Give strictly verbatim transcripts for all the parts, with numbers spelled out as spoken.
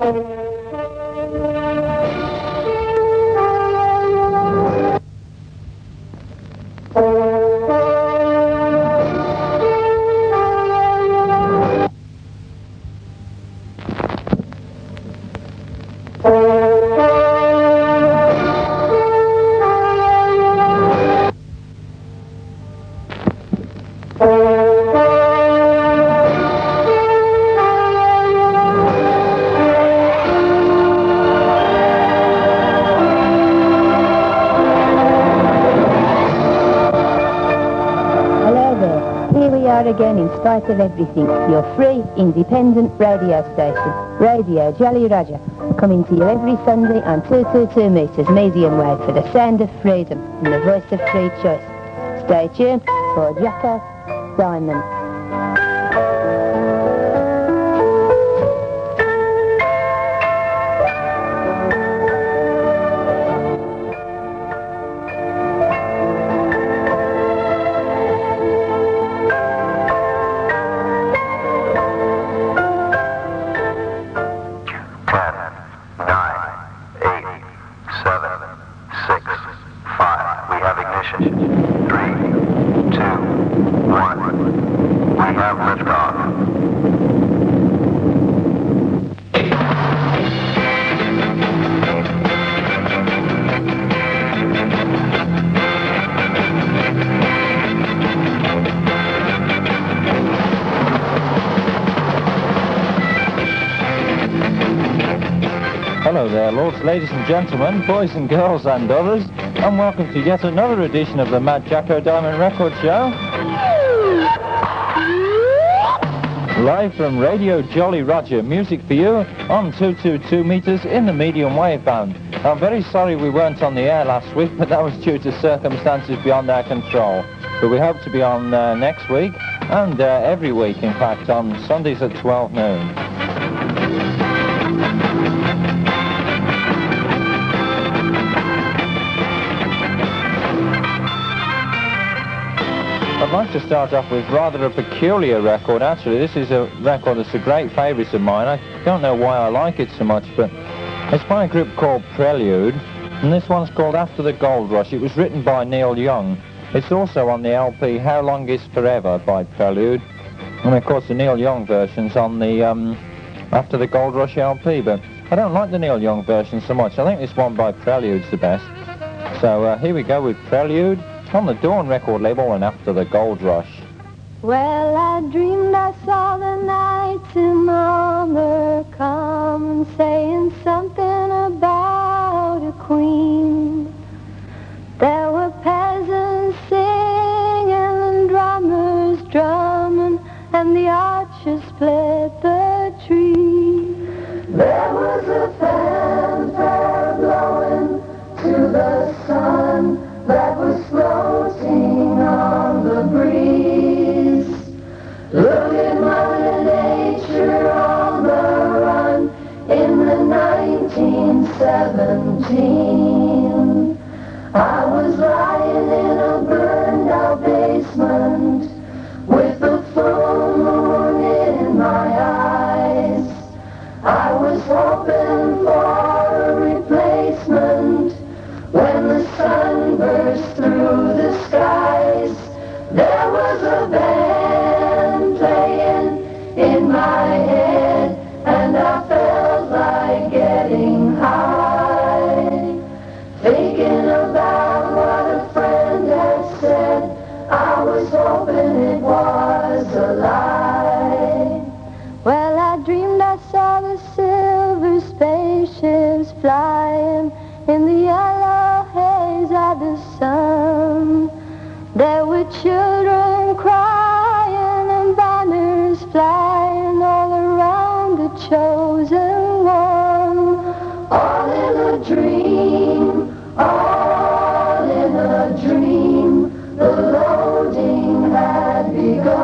Again, in spite of everything, your free, independent radio station, Radio Jolly Roger, coming to you every Sunday on two twenty-two metres medium wave for the sound of freedom and the voice of free choice. Stay tuned for Jacko Diamond. Hello there, lords, ladies and gentlemen, boys and girls and others, and welcome to yet another edition of the Mad Jacko Diamond Record Show. Live from Radio Jolly Roger, music for you on two twenty-two metres in the medium wave band. I'm very sorry we weren't on the air last week, but that was due to circumstances beyond our control. But we hope to be on uh, next week, and uh, every week, in fact, on Sundays at twelve noon. I'd like to start off with rather a peculiar record. Actually, this is a record that's a great favourite of mine. I don't know why I like it so much, but it's by a group called Prelude, and this one's called After the Gold Rush. It was written by Neil Young. It's also on the L P How Long Is Forever by Prelude, and of course the Neil Young version's on the um, After the Gold Rush L P, but I don't like the Neil Young version so much. I think this one by Prelude's the best. So uh, here we go with Prelude on the Dawn record label and After the Gold Rush. Well, I dreamed I saw the knights in armor come saying something about a queen. There were peasants singing and drummers drumming, and the archers split the tree. There was a fanfare blowing to the sun that was floating on the breeze. Look at Mother Nature on the run in the nineteen seventeen. I was lying in a burned out basement with the full moon in my eyes. I was hoping for a replacement when the sun burst through the skies. There was a band playing in my head, and I felt like getting high, thinking about what a friend had said. I was hoping it was a lie. Well, I dreamed I saw the silver spaceships flying in the yellow haze of the sun. There were children crying and banners flying all around the chosen one. All in a dream, all in a dream, the loading had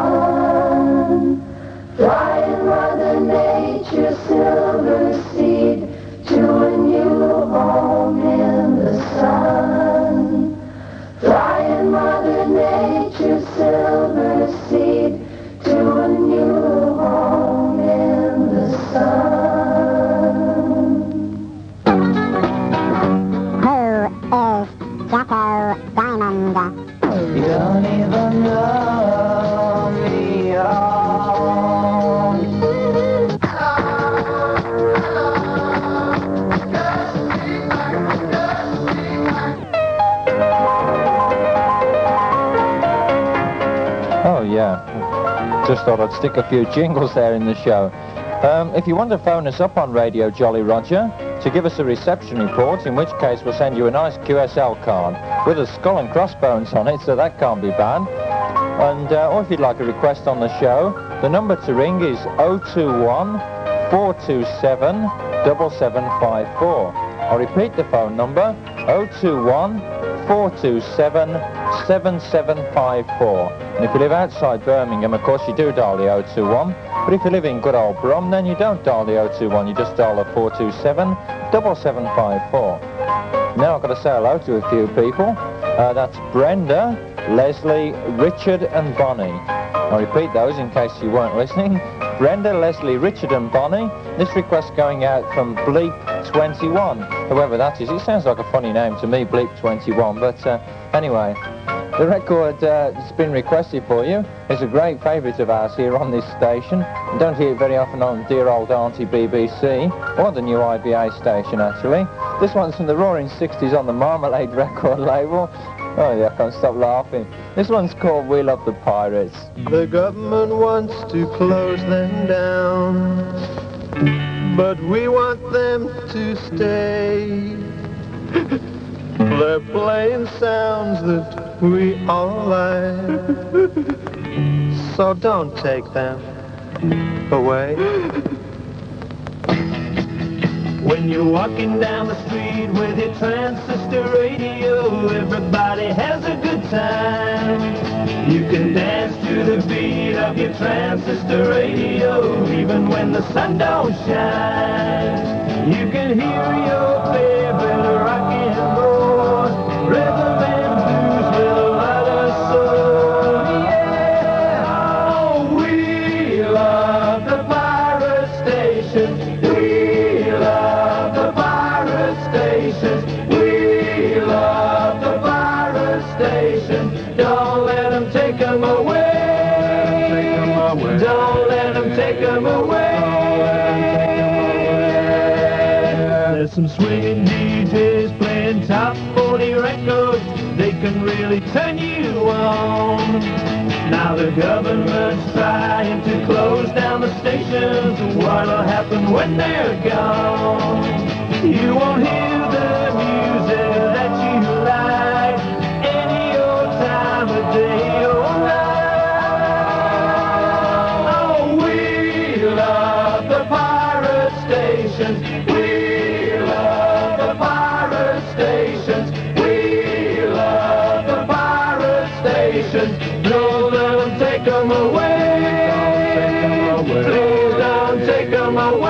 begun. Flying Mother Nature's silver seed to a new home in the sun. Flying Mother Nature's silver seed to a new home in the sun. Just thought I'd stick a few jingles there in the show. Um, if you want to phone us up on Radio Jolly Roger to give us a reception report, in which case we'll send you a nice Q S L card with a skull and crossbones on it, so that can't be bad. And uh, or if you'd like a request on the show, the number to ring is oh two one, four two seven, seven seven five four. I'll repeat the phone number, oh two one, four two seven, seven seven five four. And if you live outside Birmingham, of course, you do dial the oh two one. But if you live in good old Brum, then you don't dial the oh two one, you just dial the four two seven, seven seven five four. Now I've got to say hello to a few people. Uh, that's Brenda, Leslie, Richard and Bonnie. I'll repeat those in case you weren't listening. Brenda, Leslie, Richard and Bonnie. This request going out from Bleep twenty-one, whoever that is. It sounds like a funny name to me, Bleep twenty-one, but uh, anyway. The record uh, that's been requested for you is a great favourite of ours here on this station. You don't hear it very often on dear old Auntie B B C, or the new I B A station actually. This one's from the Roaring Sixties on the Marmalade record label. Oh yeah, I can't stop laughing. This one's called We Love the Pirates. The government wants to close them down, but we want them to stay. They're playing sounds that we all like, so don't take them away. When you're walking down the street with your transistor radio, everybody has a good time. You can dance to the beat of your transistor radio, even when the sun don't shine. You can hear your favorite rock and roll, rhythm and blues with a lot of soul. Yeah, oh, we love the pirate station. We love the pirate station. We love the pirate station. Don't let them take them away. Don't let them take them away. There's some swinging D Js playing top forty records. They can really turn you on. Now the government's trying to close down the stations. What'll happen when they're gone? You won't hear the music that you like any old time of day or night. Oh, we love the pirate stations. We love the pirate stations. We love the pirate stations. Don't let them take them away. Please don't take them away.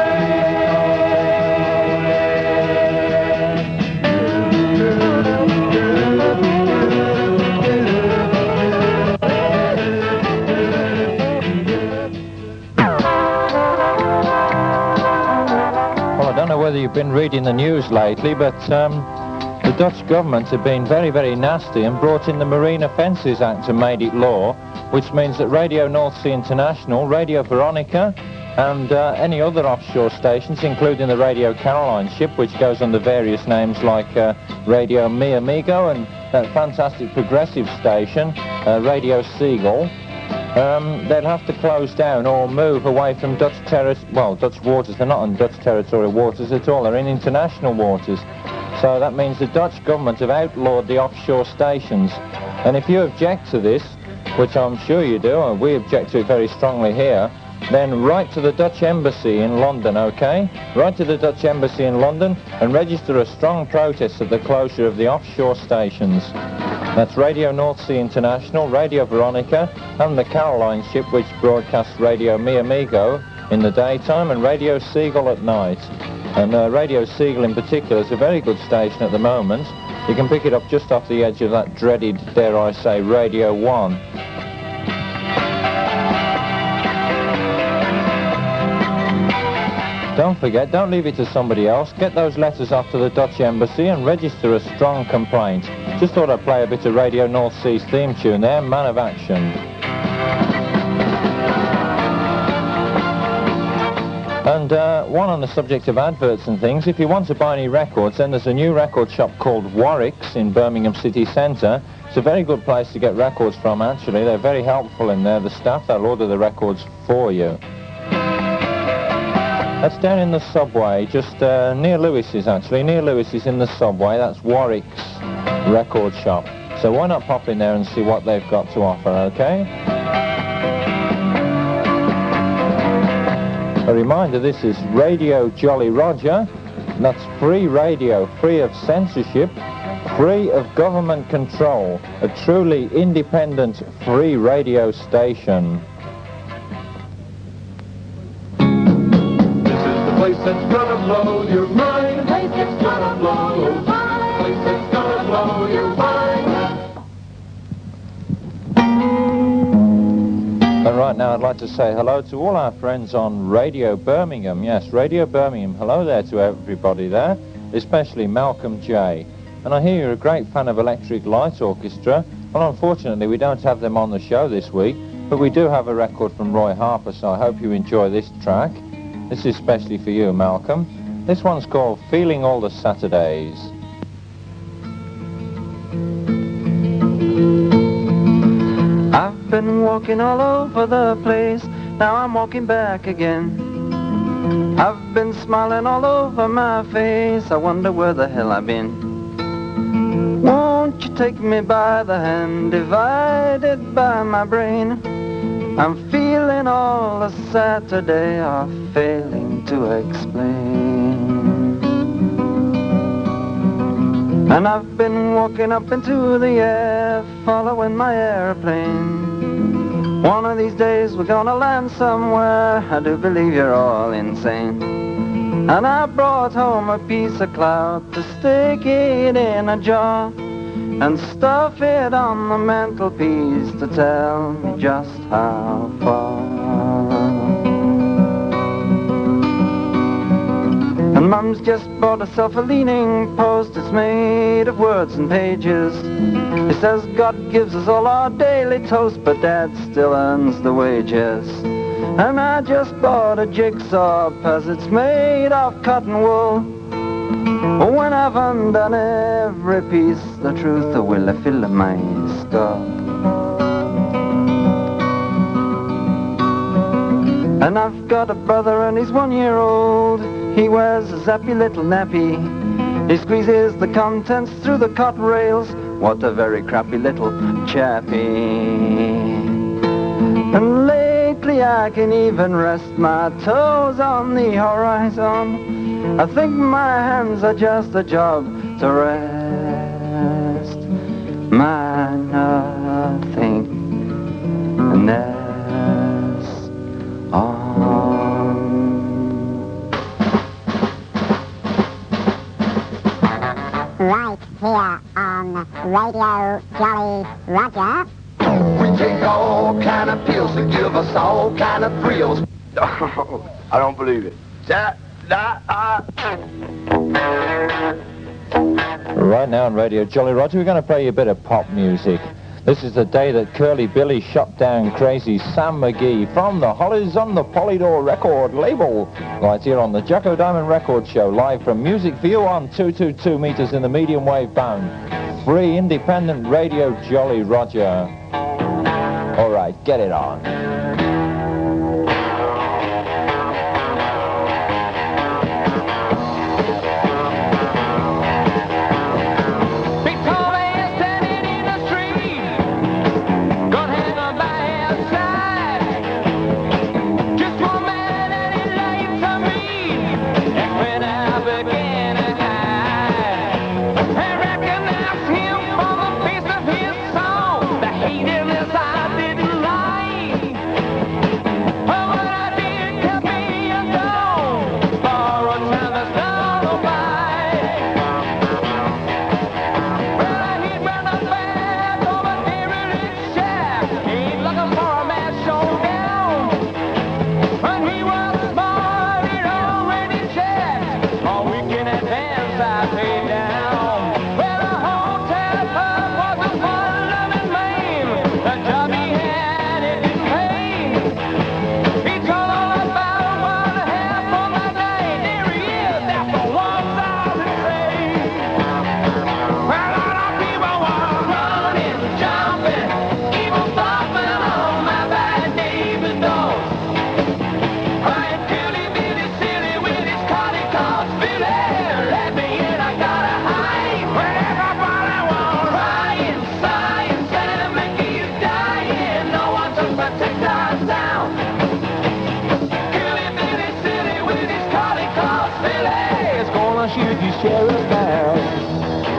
Well, I don't know whether you've been reading the news lately, but um, the Dutch government have been very, very nasty and brought in the Marine Offences Act and made it law, which means that Radio North Sea International, Radio Veronica, and uh, any other offshore stations, including the Radio Caroline ship, which goes under various names like uh, Radio Mi Amigo and that fantastic progressive station, uh, Radio Seagull, um, they'll have to close down or move away from Dutch terri- well, Dutch waters. They're not on Dutch territorial waters at all, they're in international waters. So that means the Dutch government have outlawed the offshore stations. And if you object to this, which I'm sure you do, and we object to it very strongly here, then write to the Dutch Embassy in London, okay? Write to the Dutch Embassy in London and register a strong protest at the closure of the offshore stations. That's Radio North Sea International, Radio Veronica, and the Caroline ship, which broadcasts Radio Mi Amigo in the daytime and Radio Seagull at night. And uh, Radio Seagull in particular is a very good station at the moment. You can pick it up just off the edge of that dreaded, dare I say, Radio one. Don't forget, don't leave it to somebody else. Get those letters off to the Dutch Embassy and register a strong complaint. Just thought I'd play a bit of Radio North Sea's theme tune there, Man of Action. And uh, one on the subject of adverts and things, if you want to buy any records, then there's a new record shop called Warwick's in Birmingham City Centre. It's a very good place to get records from, actually. They're very helpful in there. The staff, they'll order the records for you. That's down in the subway, just uh, near Lewis's, actually. Near Lewis's in the subway. That's Warwick's record shop. So why not pop in there and see what they've got to offer, okay? A reminder, this is Radio Jolly Roger. That's free radio, free of censorship, free of government control. A truly independent, free radio station. This is the place that's gonna blow your mind. The place that's gonna blow your mind. The place that's gonna blow your mind. And right now I'd like to say hello to all our friends on Radio Birmingham. Yes, Radio Birmingham. Hello there to everybody there, especially Malcolm J. And I hear you're a great fan of Electric Light Orchestra. Well, unfortunately, we don't have them on the show this week, but we do have a record from Roy Harper, so I hope you enjoy this track. This is especially for you, Malcolm. This one's called Feeling All the Saturdays. I've been walking all over the place, now I'm walking back again. I've been smiling all over my face, I wonder where the hell I've been. Won't you take me by the hand, divided by my brain? I'm feeling all the Saturday, or failing to explain. And I've been walking up into the air, following my airplane. One of these days we're gonna land somewhere, I do believe you're all insane. And I brought home a piece of cloud to stick it in a jar and stuff it on the mantelpiece to tell me just how far. And Mum's just bought herself a leaning post, it's made of words and pages. It says God gives us all our daily toast, but Dad still earns the wages. And I just bought a jigsaw, cause it's made of cotton wool. When I've undone every piece, the truth will fill my skull. And I've got a brother and he's one year old. He wears a zappy little nappy. He squeezes the contents through the cot rails. What a very crappy little chappy. And lately I can even rest my toes on the horizon. I think my hands are just a job to rest my nothingness on. Right here on Radio Jolly Roger. We take all kind of pills to give us all kind of thrills. Oh, I don't believe it. That, that, uh... Right now on Radio Jolly Roger, we're going to play you a bit of pop music. This is the day that Curly Billy shot down crazy Sam McGee from the Hollies on the Polydor record label. Right here on the Jacko Diamond Record Show, live from Music for You on two two two meters in the medium wave band. Free independent Radio Jolly Roger. All right, get it on. Hate in his eye didn't lie. collie calls Billy is gonna shoot you sheriff down.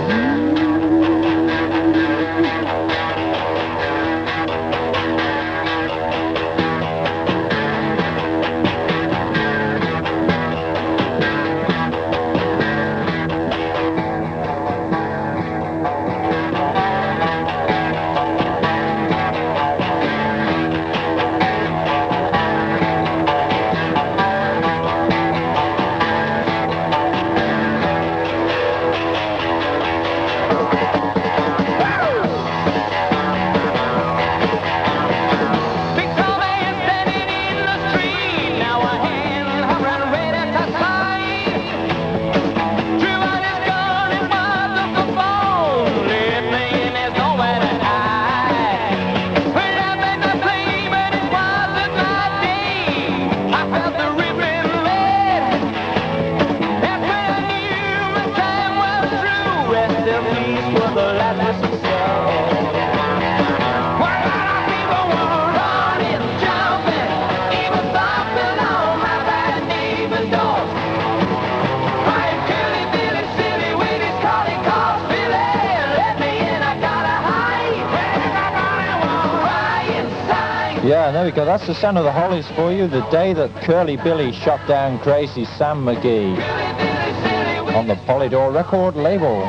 Yeah, there we go. That's the sound of the Hollies for you. The day that Curly Billy shot down crazy Sam McGee on the Polydor record label.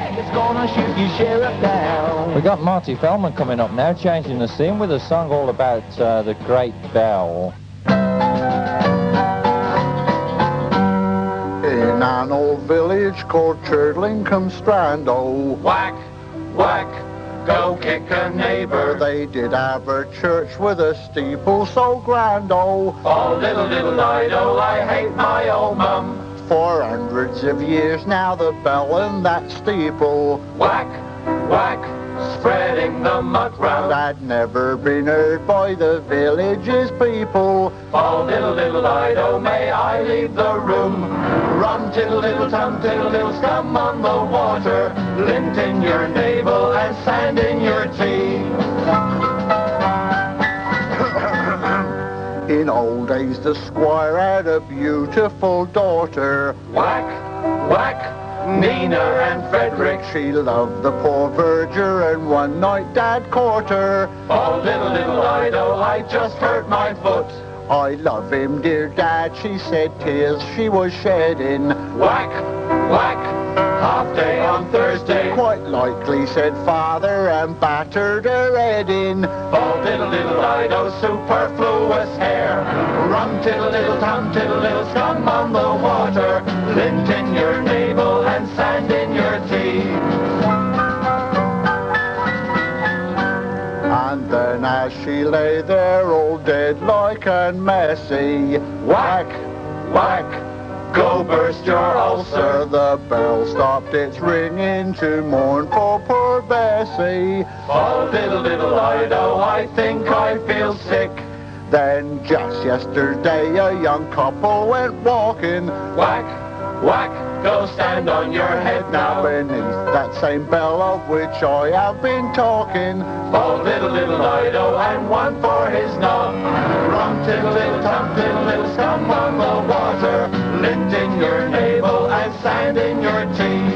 We got Marty Feldman coming up now, changing the scene with a song all about uh, the Great Bell. In an old village called Churdlingham Strand, oh, Whack, whack, go kick a neighbor. they did have a church with a steeple so grand, oh, Oh, little, little Lido, I hate my old mum. for hundreds of years now the bell and that steeple Whack, whack, spreading the mud round. had never been heard by the village's people. Oh, little, little Lido, may I leave the room? Rum, tiddle, little tum, tiddle, little scum on the water, lint in your navel and sand in your tea. In old days the squire had a beautiful daughter. Whack, whack, Nina and Frederick. She loved the poor verger and one night Dad caught her. Oh, little, little Lido, I just hurt my foot. I love him, dear Dad, she said, tears she was shedding. Whack, whack, half day on Thursday. Quite likely, said Father, and battered her head in. Oh, little, little Lido, superfluous hair. Rum, tiddle, little tum, tiddle, little scum on the water, lint in your navel and sand in your tea. And then as she lay there all dead like and messy, Whack, whack, go burst your ulcer. the bell stopped its ringing to mourn for poor Bessie. Oh, little, little Lido, I think I feel sick. Then just yesterday a young couple went walking Whack, whack, go stand on your head now. beneath that same bell of which I have been talking. Oh, little, little Lido, and one for his knob. Rum, tiddle, little tum, tiddle, little scum on the water, lint in your navel and sand in your tea.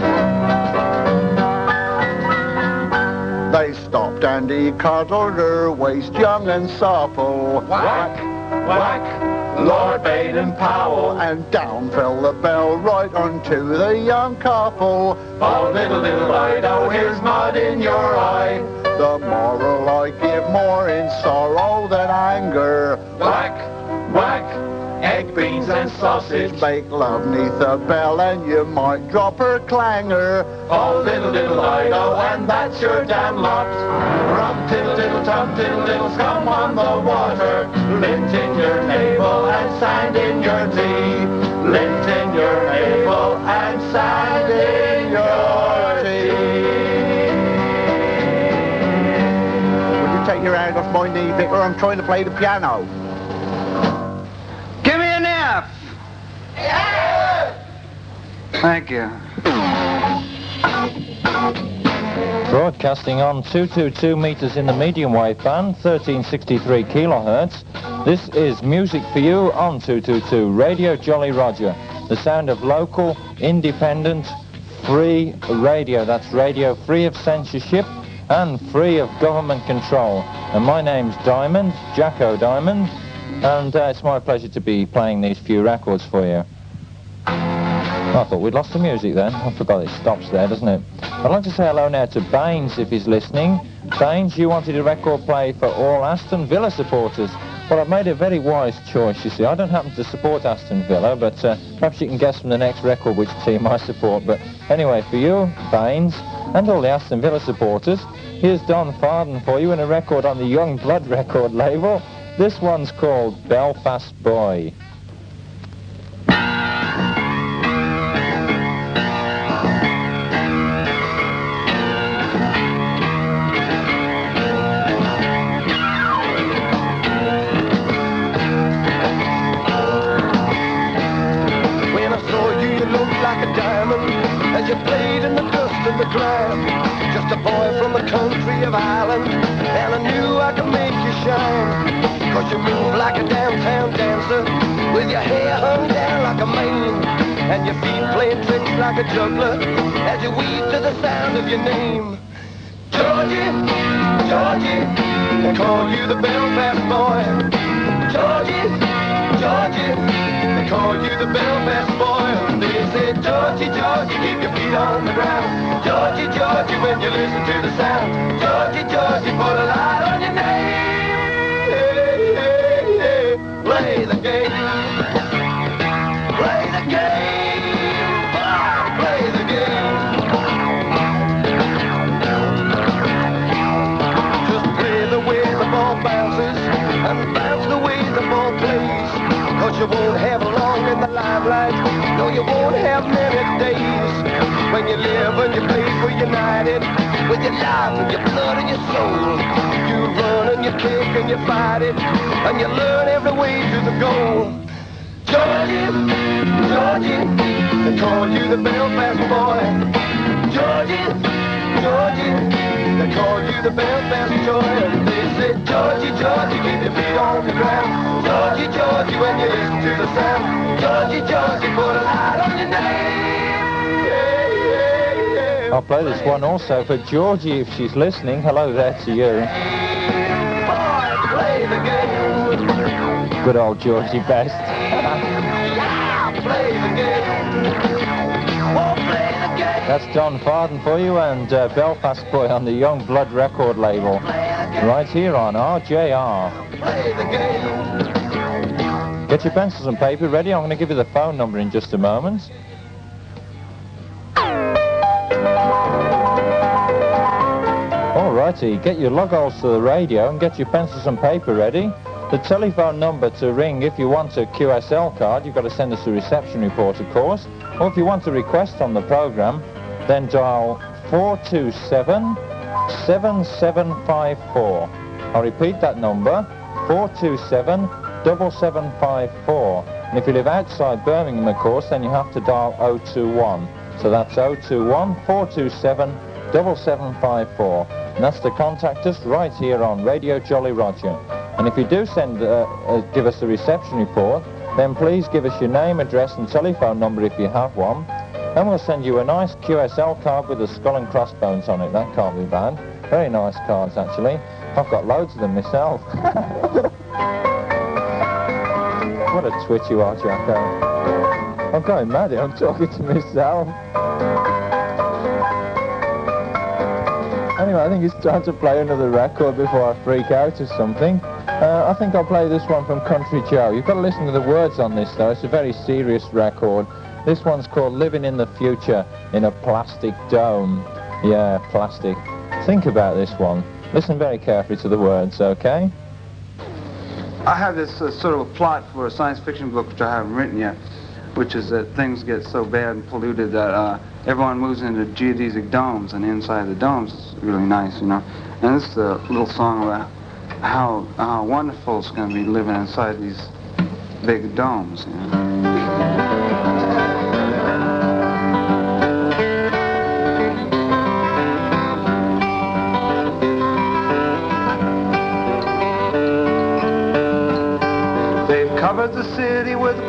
They stopped and he cuddled her waist young and supple. Whack, whack, Lord Baden-Powell. And down fell the bell right onto the young couple. Oh, little, little Lido, here's mud in your eye. The moral I give more in sorrow than anger. Whack, whack, egg, beans and sausage. Make love neath the bell and you might drop her clangor. Oh, little, little Lido, and that's your damn lot. Rum, tiddle, tiddle, tum, tiddle, little scum on the water, lint in your navel and sand in your tea. Lint in your navel and sand in your tea. Would you take your hand off my knee, Vicar? I'm trying to play the piano. Give me an F. Thank you. Broadcasting on two hundred twenty-two meters in the medium wave band, thirteen sixty-three kilohertz. This is Music for You on two two two, Radio Jolly Roger. The sound of local, independent, free radio. That's radio free of censorship and free of government control. And my name's Diamond, Jacko Diamond, and uh, it's my pleasure to be playing these few records for you. I thought we'd lost the music then. I forgot it stops there, doesn't it? I'd like to say hello now to Baines if he's listening. Baines, you wanted a record play for all Aston Villa supporters. Well, I've made a very wise choice, you see. I don't happen to support Aston Villa, but uh, perhaps you can guess from the next record which team I support. But anyway, for you, Baines, and all the Aston Villa supporters, here's Don Farden for you in a record on the Young Blood record label. This one's called Belfast Boy. As you played in the dust of the grime, just a boy from the country of Ireland, and I knew I could make you shine. Cause you move like a downtown dancer, with your hair hung down like a mane, and your feet playing tricks like a juggler, as you weave to the sound of your name. Georgie, Georgie, they call you the Belfast boy. Georgie, Georgie, they call you the Belfast boy. They say, Georgie, Georgie, keep your feet on the ground. Georgie, Georgie, when you listen to the sound. Georgie, Georgie, put a light on your name. Hey, hey, hey. Play the game. Play the game. Oh, play the game. Just play the way the ball bounces and bounce the way the ball plays. Cause you won't have long in the limelight. No, you won't have many days. When you live and you play for United, with your life and your blood and your soul. You run and you kick and you fight it, and you learn every way to the goal. Georgie, Georgie, they call you the Belfast boy. Georgie, Georgie, they call you the Belfast joy. And they say, Georgie, Georgie, keep your feet on the ground. Georgie, Georgie, when you listen to the sound. Georgie, Georgie, put a light on your name. I'll play this one also for Georgie if she's listening. Hello there to you. Boy, play the game. Good old Georgie Best. Yeah, play the game. Oh, play the game. That's Don Farden for you and uh, Belfast Boy on the Young Blood record label. Right here on R J R. Play the game. Get your pencils and paper ready. I'm going to give you the phone number in just a moment. Alrighty, get your logos to the radio and get your pencils and paper ready. The telephone number to ring if you want a Q S L card, you've got to send us a reception report, of course. Or if you want a request on the programme, then dial four two seven, seven seven five four. I'll repeat that number, four two seven, seven seven five four. And if you live outside Birmingham, of course, then you have to dial oh two one. So that's oh two one, four two seven, seven seven five four. And that's to contact us right here on Radio Jolly Roger. And if you do send, uh, uh, give us a reception report, then please give us your name, address and telephone number if you have one. And we'll send you a nice Q S L card with a skull and crossbones on it. That can't be bad. Very nice cards, actually. I've got loads of them myself. What a twit you are, Jacko. I'm going mad here. I'm talking to myself. Anyway, I think it's time to play another record before I freak out or something. Uh, I think I'll play this one from Country Joe. You've got to listen to the words on this, though. It's a very serious record. This one's called Living in the Future in a Plastic Dome. Yeah, plastic. Think about this one. Listen very carefully to the words, okay? I have this uh, sort of a plot for a science fiction book which I haven't written yet, which is that things get so bad and polluted that uh, everyone moves into geodesic domes, and inside the domes it's really nice, you know. And this is a little song about how, how wonderful it's going to be living inside these big domes, you know.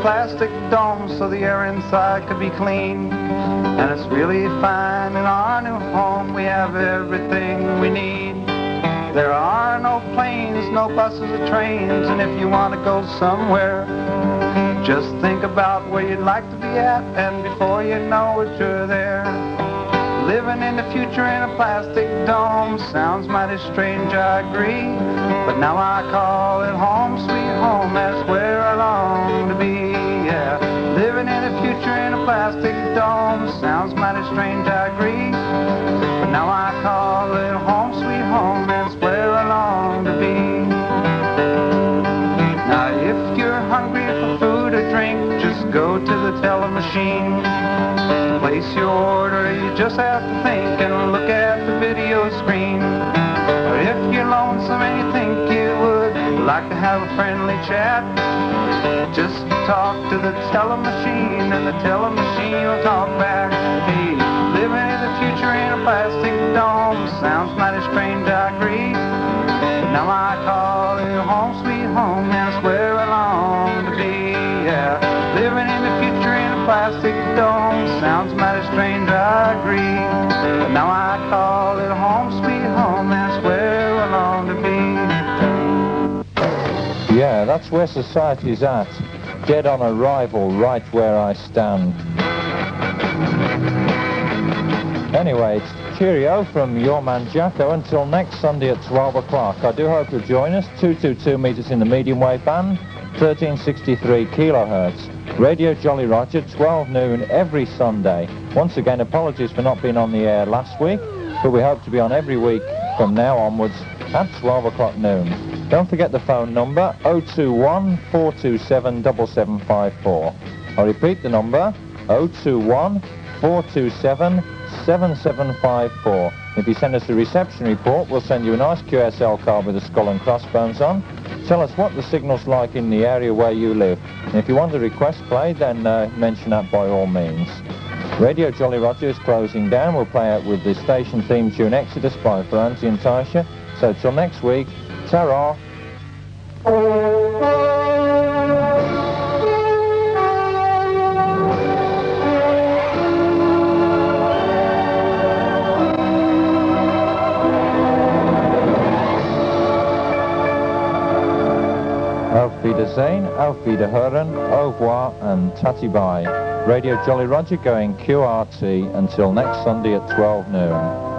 plastic dome so the air inside could be clean. And it's really fine in our new home. We have everything we need. There are no planes, no buses or trains, and if you want to go somewhere, just think about where you'd like to be at, and before you know it, you're there. Living in the future in a plastic dome sounds mighty strange, I agree, but now I call it home, sweet home, that's where I long to be, yeah. Living in the future in a plastic dome sounds mighty strange, I agree, but now I call it home, sweet home, that's where I long to be. Now if you're hungry for food or drink, just go to the telemachine. To place your order, you just have to think and look at the video screen. Or if you're lonesome and you think you would like to have a friendly chat, just talk to the telemachine and the telemachine will talk back. Hey, living in the future in a plastic dome sounds mighty strange, I agree, but now I call it home, sweet home, that's where I long to be, yeah. Living in the future in a plastic dome sounds mighty strange, I agree, but now I call it home, sweet home, that's where I long to be. Yeah, that's where society's at. Dead on arrival, right where I stand. Anyway, it's cheerio from your man Jacko until next Sunday at twelve o'clock. I do hope you'll join us. two two two meters in the medium wave band, thirteen sixty-three kilohertz. Radio Jolly Roger, twelve noon every Sunday. Once again, apologies for not being on the air last week, but we hope to be on every week from now onwards at twelve o'clock noon. Don't forget the phone number, oh two one, four two seven, seven seven five four. I'll repeat the number, oh two one, four two seven, seven seven five four. If you send us a reception report, we'll send you a nice Q S L card with a skull and crossbones on. Tell us what the signal's like in the area where you live. And if you want a request played, then uh, mention that by all means. Radio Jolly Roger is closing down. We'll play out with the station theme tune Exodus by Franzi and Taisha. So till next week, ta-ra. Auf Wiedersehen, auf Wiederhören, au revoir and tatty bye. Radio Jolly Roger going Q R T until next Sunday at twelve noon.